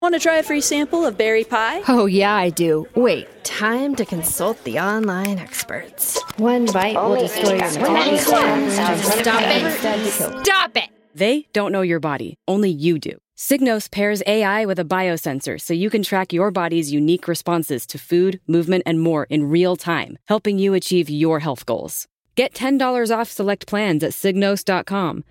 Want to try a free sample of berry pie? Oh, yeah, I do. Wait, time to consult the online experts. One bite will destroy your metabolism. Stop it! Stop it! They don't know your body. Only you do. Signos pairs AI with a biosensor so you can track your body's unique responses to food, movement, and more in real time, helping you achieve your health goals. Get $10 off select plans at Signos.com,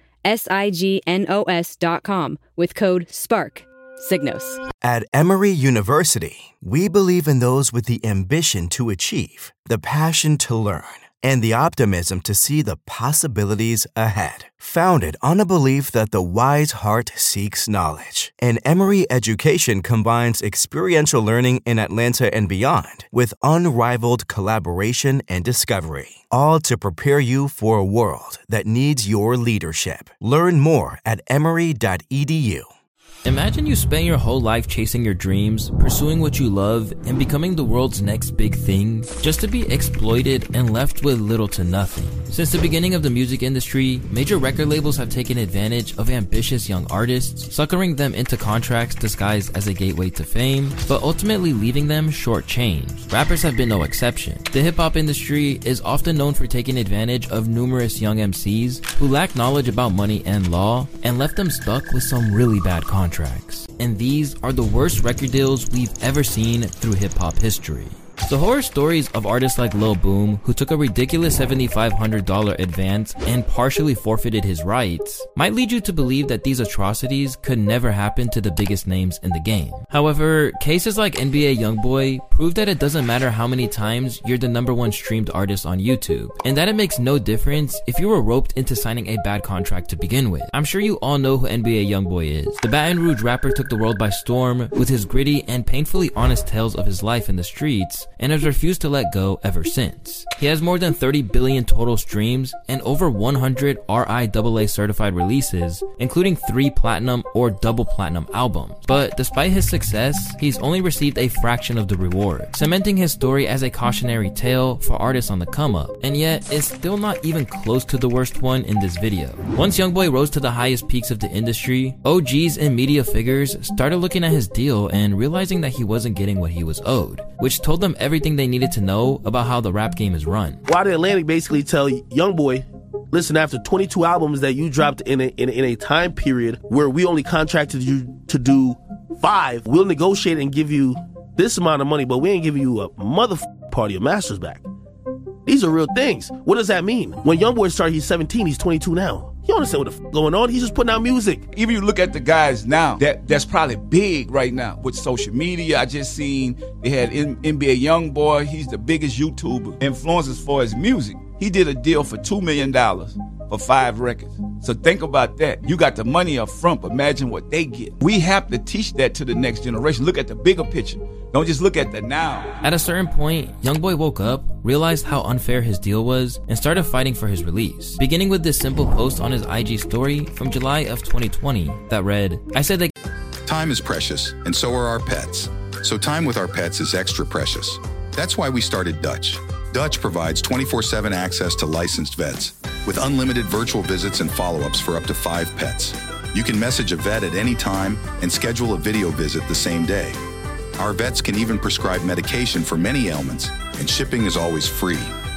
SIGNOS.com, with code SPARK. Signos. At Emory University, we believe in those with the ambition to achieve, the passion to learn, and the optimism to see the possibilities ahead. Founded on a belief that the wise heart seeks knowledge, and Emory education combines experiential learning in Atlanta and beyond with unrivaled collaboration and discovery, all to prepare you for a world that needs your leadership. Learn more at emory.edu. Imagine you spent your whole life chasing your dreams, pursuing what you love, and becoming the world's next big thing, just to be exploited and left with little to nothing. Since the beginning of the music industry, major record labels have taken advantage of ambitious young artists, suckering them into contracts disguised as a gateway to fame, but ultimately leaving them shortchanged. Rappers have been no exception. The hip-hop industry is often known for taking advantage of numerous young MCs who lack knowledge about money and law, and left them stuck with some really bad contracts. And these are the worst record deals we've ever seen through hip-hop history. The horror stories of artists like Lil Boom, who took a ridiculous $7,500 advance and partially forfeited his rights, might lead you to believe that these atrocities could never happen to the biggest names in the game. However, cases like NBA YoungBoy prove that it doesn't matter how many times you're the #1 streamed artist on YouTube, and that it makes no difference if you were roped into signing a bad contract to begin with. I'm sure you all know who NBA YoungBoy is. The Baton Rouge rapper took the world by storm with his gritty and painfully honest tales of his life in the streets, and has refused to let go ever since. He has more than 30 billion total streams and over 100 RIAA certified releases, including 3 platinum or double platinum albums. But despite his success, he's only received a fraction of the reward, cementing his story as a cautionary tale for artists on the come up, and yet it's still not even close to the worst one in this video. Once YoungBoy rose to the highest peaks of the industry, OGs and media figures started looking at his deal and realizing that he wasn't getting what he was owed, which told them everything they needed to know about how the rap game is run. Why did Atlantic basically tell YoungBoy, listen, after 22 albums that you dropped in a time period where we only contracted you to do 5, we'll negotiate and give you this amount of money, but we ain't giving you a part of your masters back. These are real things. What does that mean? When YoungBoy started, he's 17, he's 22 now. You don't understand what the going on. He's just putting out music. Even you look at the guys now, that's probably big right now with social media. I just seen they had NBA YoungBoy. He's the biggest YouTuber influencer as far as music. He did a deal for $2 million for 5 records. So think about that. You got the money up front, but imagine what they get. We have to teach that to the next generation. Look at the bigger picture. Don't just look at the now. At a certain point, YoungBoy woke up, realized how unfair his deal was, and started fighting for his release. Beginning with this simple post on his IG story from July of 2020 that read, I said that time is precious, and so are our pets. So time with our pets is extra precious. That's why we started Dutch. Dutch provides 24/7 access to licensed vets with unlimited virtual visits and follow-ups for up to 5 pets. You can message a vet at any time and schedule a video visit the same day. Our vets can even prescribe medication for many ailments, and shipping is always free.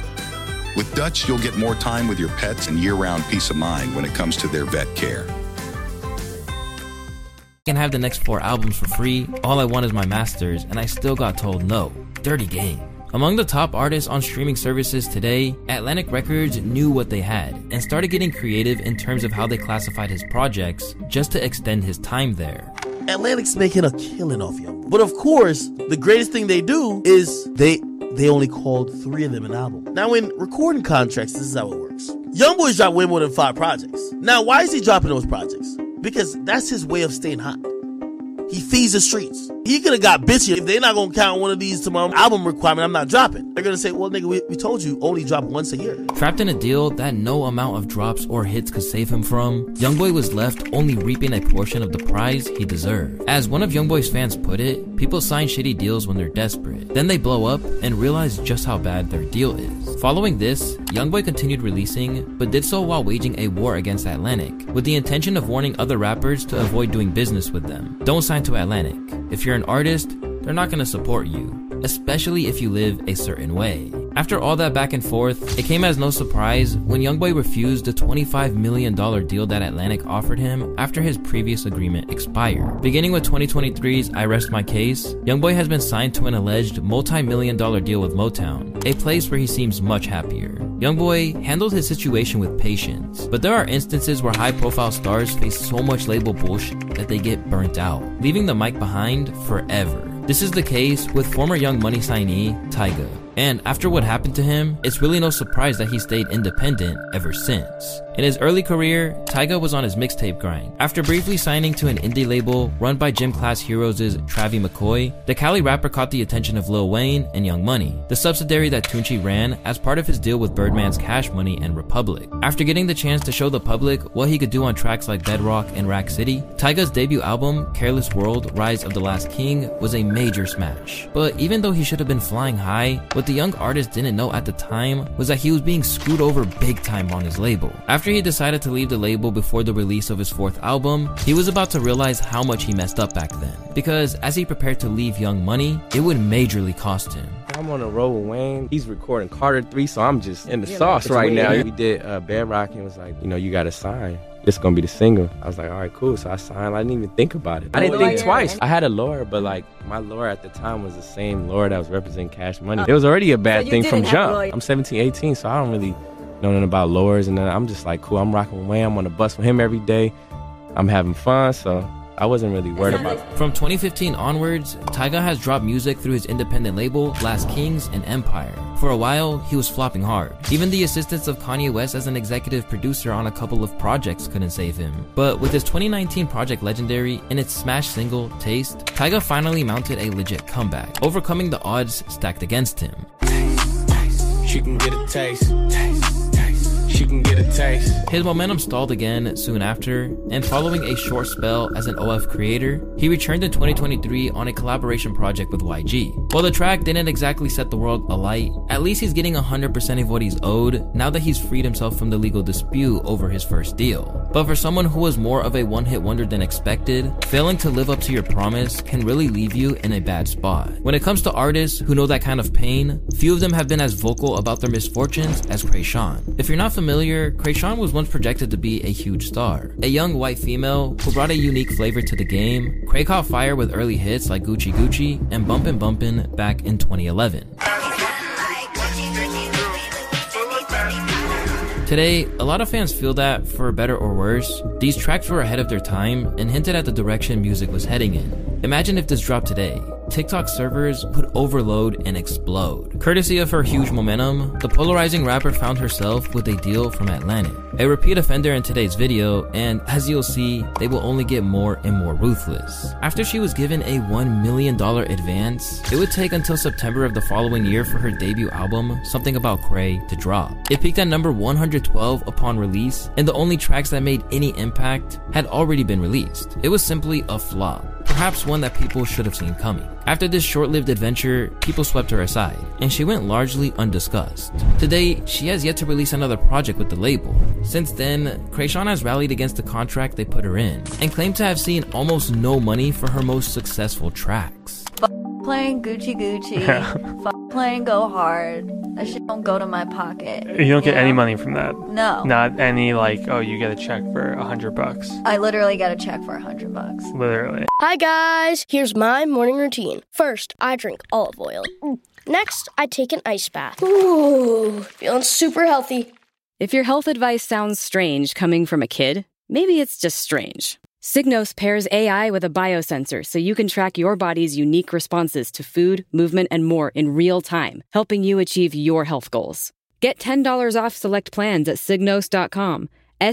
With Dutch, you'll get more time with your pets and year-round peace of mind when it comes to their vet care. I can have the next 4 albums for free, all I want is my masters, and I still got told no. Dirty game. Among the top artists on streaming services today, Atlantic Records knew what they had and started getting creative in terms of how they classified his projects just to extend his time there. Atlantic's making a killing off you. But of course, the greatest thing they do is they only called 3 of them an album. Now in recording contracts, this is how it works. YoungBoy's dropped way more than 5 projects. Now why is he dropping those projects? Because that's his way of staying hot. He feeds the streets. He could have got bitchy. If they're not going to count one of these to my album requirement, I'm not dropping. They're going to say, well, nigga, we told you only drop once a year. Trapped in a deal that no amount of drops or hits could save him from, YoungBoy was left only reaping a portion of the prize he deserved. As one of YoungBoy's fans put it, people sign shitty deals when they're desperate. Then they blow up and realize just how bad their deal is. Following this, YoungBoy continued releasing, but did so while waging a war against Atlantic, with the intention of warning other rappers to avoid doing business with them. Don't sign to Atlantic. If you're an artist, they're not gonna support you, especially if you live a certain way. After all that back and forth, it came as no surprise when Youngboy refused the $25 million deal that Atlantic offered him after his previous agreement expired. Beginning with 2023's I Rest My Case, Youngboy has been signed to an alleged multi-million-dollar deal with Motown, a place where he seems much happier. Youngboy handled his situation with patience, but there are instances where high-profile stars face so much label bullshit that they get burnt out, leaving the mic behind forever. This is the case with former Young Money signee, Tyga. And after what happened to him, it's really no surprise that he stayed independent ever since. In his early career, Tyga was on his mixtape grind. After briefly signing to an indie label run by Gym Class Heroes' Travie McCoy, the Cali rapper caught the attention of Lil Wayne and Young Money, the subsidiary that Tunechi ran as part of his deal with Birdman's Cash Money and Republic. After getting the chance to show the public what he could do on tracks like Bedrock and Rack City, Tyga's debut album, Careless World: Rise of the Last King, was a major smash. But even though he should have been flying high, what the young artist didn't know at the time was that he was being screwed over big time on his label. After he decided to leave the label before the release of his fourth album, he was about to realize how much he messed up back then. Because as he prepared to leave Young Money, it would majorly cost him. I'm on a road with Wayne. He's recording Carter 3, so I'm just in the sauce right now. We did Bedrock and was like, you gotta sign. This is gonna be the single. I was like, all right, cool. So I signed. I didn't even think about it. I didn't think twice. I had a lawyer, but my lawyer at the time was the same lawyer that was representing Cash Money. It was already a bad thing from jump. I'm 17, 18, so I don't really know nothing about lawyers. And then I'm just like, cool, I'm rocking with Wayne. I'm on the bus with him every day. I'm having fun, so I wasn't really worried about it. From 2015 onwards, Tyga has dropped music through his independent label, Last Kings and Empire. For a while, he was flopping hard. Even the assistance of Kanye West as an executive producer on a couple of projects couldn't save him. But with his 2019 project Legendary and its smash single, Taste, Tyga finally mounted a legit comeback, overcoming the odds stacked against him. She can get a taste. She can get a taste. His momentum stalled again soon after, and following a short spell as an OF creator, he returned in 2023 on a collaboration project with YG. While the track didn't exactly set the world alight, at least he's getting 100% of what he's owed now that he's freed himself from the legal dispute over his first deal. But for someone who was more of a one-hit wonder than expected, failing to live up to your promise can really leave you in a bad spot. When it comes to artists who know that kind of pain, few of them have been as vocal about their misfortunes as Kreayshawn. If you're not familiar, Kreayshawn was once projected to be a huge star. A young white female who brought a unique flavor to the game, Kray caught fire with early hits like Gucci Gucci and Bumpin' Bumpin' back in 2011. Today, a lot of fans feel that, for better or worse, these tracks were ahead of their time and hinted at the direction music was heading in. Imagine if this dropped today. TikTok servers would overload and explode. Courtesy of her huge momentum, the polarizing rapper found herself with a deal from Atlantic, a repeat offender in today's video, and as you'll see, they will only get more and more ruthless. After she was given a $1 million advance, it would take until September of the following year for her debut album, Something About Kray, to drop. It peaked at number 112 upon release, and the only tracks that made any impact had already been released. It was simply a flop. Perhaps one that people should have seen coming. After this short-lived adventure, people swept her aside, and she went largely undiscussed. Today, she has yet to release another project with the label. Since then, Kreayshawn has rallied against the contract they put her in, and claimed to have seen almost no money for her most successful tracks. Playing Gucci Gucci, playing Go Hard. That shit don't go to my pocket. You don't get any money from that? No. Not any you get a check for $100. I literally got a check for $100. Literally. Hi guys, here's my morning routine. First, I drink olive oil. Next, I take an ice bath. Ooh, feeling super healthy. If your health advice sounds strange coming from a kid, maybe it's just strange. Signos pairs AI with a biosensor so you can track your body's unique responses to food, movement, and more in real time, helping you achieve your health goals. Get $10 off select plans at Signos.com,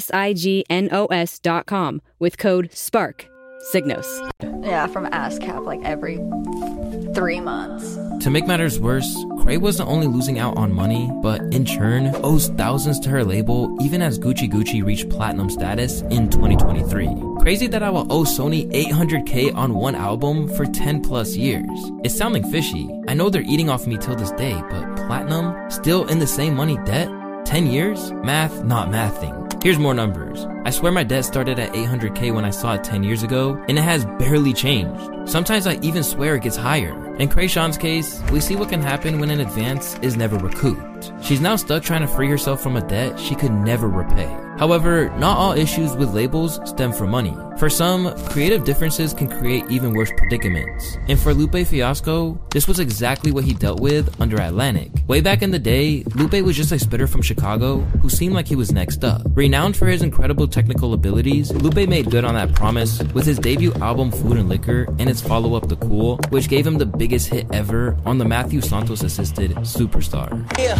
SIGNOS.com, with code SPARK. Signos. Yeah, from ASCAP every 3 months. To make matters worse, Kray wasn't only losing out on money, but in turn, owes thousands to her label even as Gucci Gucci reached platinum status in 2023. Crazy that I will owe Sony $800K on one album for 10 plus years. It's sounding fishy. I know they're eating off me till this day, but platinum? Still in the same money debt? 10 years? Math not mathing. Here's more numbers. I swear my debt started at $800K when I saw it 10 years ago, and it has barely changed. Sometimes I even swear it gets higher. In Krayshawn's case, we see what can happen when an advance is never recouped. She's now stuck trying to free herself from a debt she could never repay. However, not all issues with labels stem from money. For some, creative differences can create even worse predicaments. And for Lupe Fiasco, this was exactly what he dealt with under Atlantic. Way back in the day, Lupe was just a spitter from Chicago who seemed like he was next up. Renowned for his incredible technical abilities, Lupe made good on that promise with his debut album Food and Liquor and its follow-up The Cool, which gave him the biggest hit ever on the Matthew Santos-assisted Superstar. Yeah,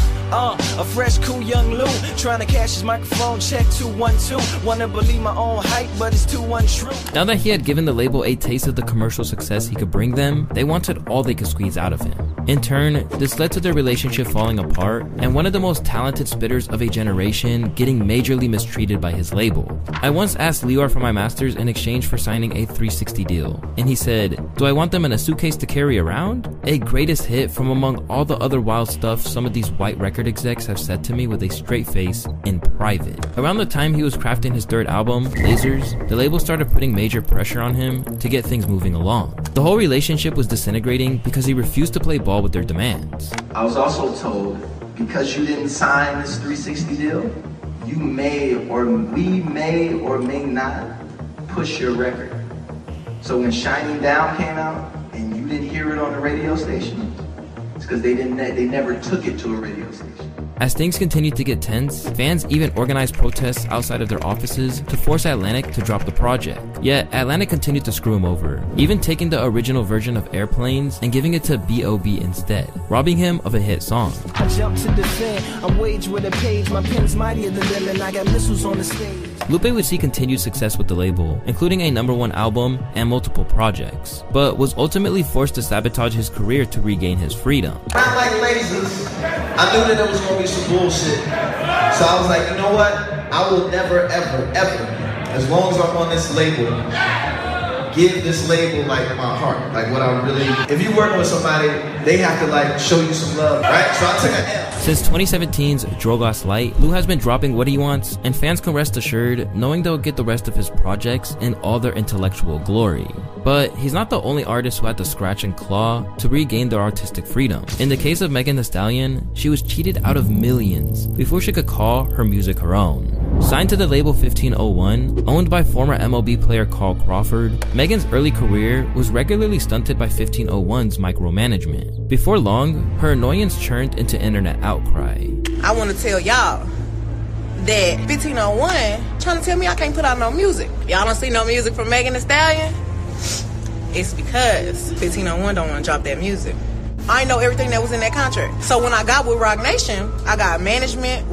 a fresh, cool young Lou, trying to cash his microphone check 212. Wanna believe my own hype, but it's too untrue. Now that he had given the label a taste of the commercial success he could bring them, they wanted all they could squeeze out of him. In turn, this led to their relationship falling apart, and one of the most talented spitters of a generation getting majorly mistreated by his label. I once asked Lior for my masters in exchange for signing a 360 deal, and he said, "Do I want them in a suitcase to carry around?" A greatest hit from among all the other wild stuff some of these white record execs have said to me with a straight face in private. Around the time he was crafting his third album, Lasers, the label started putting major pressure on him to get things moving along. The whole relationship was disintegrating because he refused to play ball with their demands. I was also told, because you didn't sign this 360 deal, you may or we may or may not push your record. So when Shining Down came out and you didn't hear it on the radio station, it's because they never took it to a radio station. As things continued to get tense, fans even organized protests outside of their offices to force Atlantic to drop the project. Yet, Atlantic continued to screw him over, even taking the original version of Airplanes and giving it to B.O.B. instead, robbing him of a hit song. I jump to defend, I'm waged with a page, my pen's mightier than them, and I got missiles on the stage. Lupe would see continued success with the label, including a #1 album and multiple projects, but was ultimately forced to sabotage his career to regain his freedom. Not like lasers, I knew that there was going to be some bullshit. So I was like, you know what? I will never, ever, ever, as long as I'm on this label, give this label like my heart, like what I really. If you're working with somebody, they have to like show you some love, right? So I took an L. Since 2017's Drogas Light, Lou has been dropping what he wants, and fans can rest assured knowing they'll get the rest of his projects in all their intellectual glory. But he's not the only artist who had to scratch and claw to regain their artistic freedom. In the case of Megan Thee Stallion, she was cheated out of millions before she could call her music her own. Signed to the label 1501, owned by former MLB player Carl Crawford, Megan's early career was regularly stunted by 1501's micromanagement. Before long, her annoyance churned into internet outcry. I want to tell y'all that 1501 trying to tell me I can't put out no music. Y'all don't see no music from Megan Thee Stallion? It's because 1501 don't want to drop that music. I know everything that was in that contract. So when I got with Roc Nation, I got management,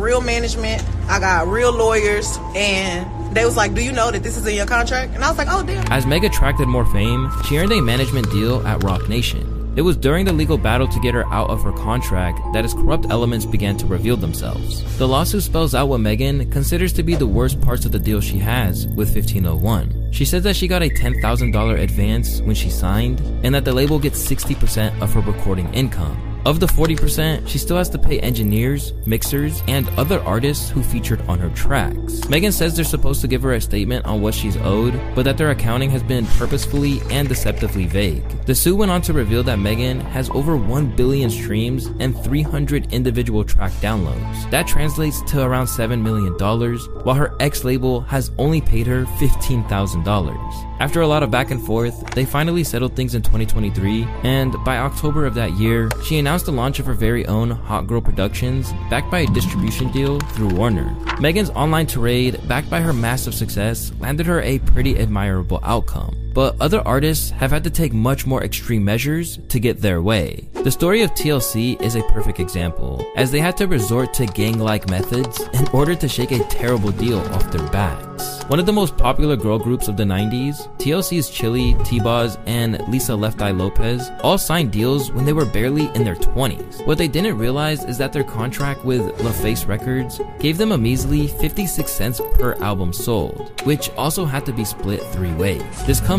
I got real lawyers, and they was like, do you know that this is in your contract? And I was like, oh, damn. As Meg attracted more fame, she earned a management deal at Roc Nation. It was during the legal battle to get her out of her contract that its corrupt elements began to reveal themselves. The lawsuit spells out what Megan considers to be the worst parts of the deal she has with 1501. She says that she got a $10,000 advance when she signed, and that the label gets 60% of her recording income. Of the 40%, she still has to pay engineers, mixers, and other artists who featured on her tracks. Megan says they're supposed to give her a statement on what she's owed, but that their accounting has been purposefully and deceptively vague. The suit went on to reveal that Megan has over 1 billion streams and 300 individual track downloads. That translates to around $7 million, while her ex-label has only paid her $15,000. After a lot of back and forth, they finally settled things in 2023, and by October of that year, she announced the launch of her very own Hot Girl Productions, backed by a distribution deal through Warner. Megan's online tirade, backed by her massive success, landed her a pretty admirable outcome. But other artists have had to take much more extreme measures to get their way. The story of TLC is a perfect example, as they had to resort to gang-like methods in order to shake a terrible deal off their backs. One of the most popular girl groups of the 90s, TLC's Chili, T-Boz, and Lisa Left Eye Lopez all signed deals when they were barely in their 20s. What they didn't realize is that their contract with LaFace Records gave them a measly 56 cents per album sold, which also had to be split 3 ways. This comes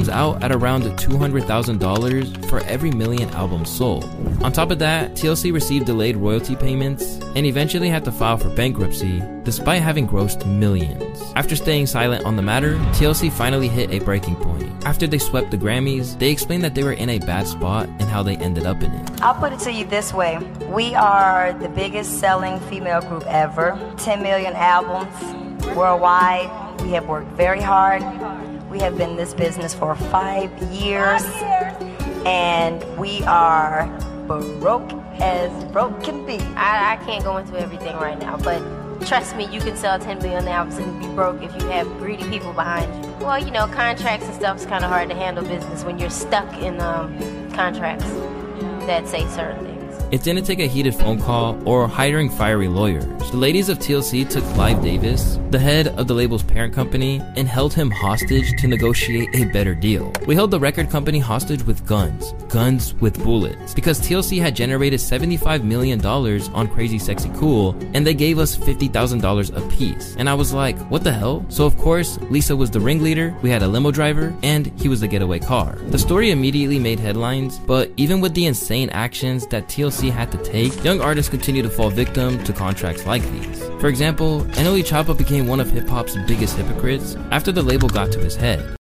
comes out at around $200,000 for every million albums sold. On top of that, TLC received delayed royalty payments and eventually had to file for bankruptcy despite having grossed millions. After staying silent on the matter, TLC finally hit a breaking point. After they swept the Grammys, they explained that they were in a bad spot and how they ended up in it. I'll put it to you this way. We are the biggest selling female group ever. 10 million albums worldwide. We have worked very hard. We have been in this business for 5 years. And we are broke as broke can be. I can't go into everything right now, but trust me, you can sell 10 million albums and be broke if you have greedy people behind you. Well, you know, contracts and stuff is kind of hard to handle business when you're stuck in contracts that say certain things. It didn't take a heated phone call or hiring fiery lawyers. The ladies of TLC took Clive Davis, the head of the label's parent company, and held him hostage to negotiate a better deal. We held the record company hostage with guns with bullets, because TLC had generated $75 million on Crazy Sexy Cool, and they gave us $50,000 a piece. And I was like, what the hell? So of course, Lisa was the ringleader, we had a limo driver, and he was the getaway car. The story immediately made headlines, but even with the insane actions that TLC had to take, young artists continue to fall victim to contracts like these. For example, NLE Choppa became one of hip-hop's biggest hypocrites after the label got to his head.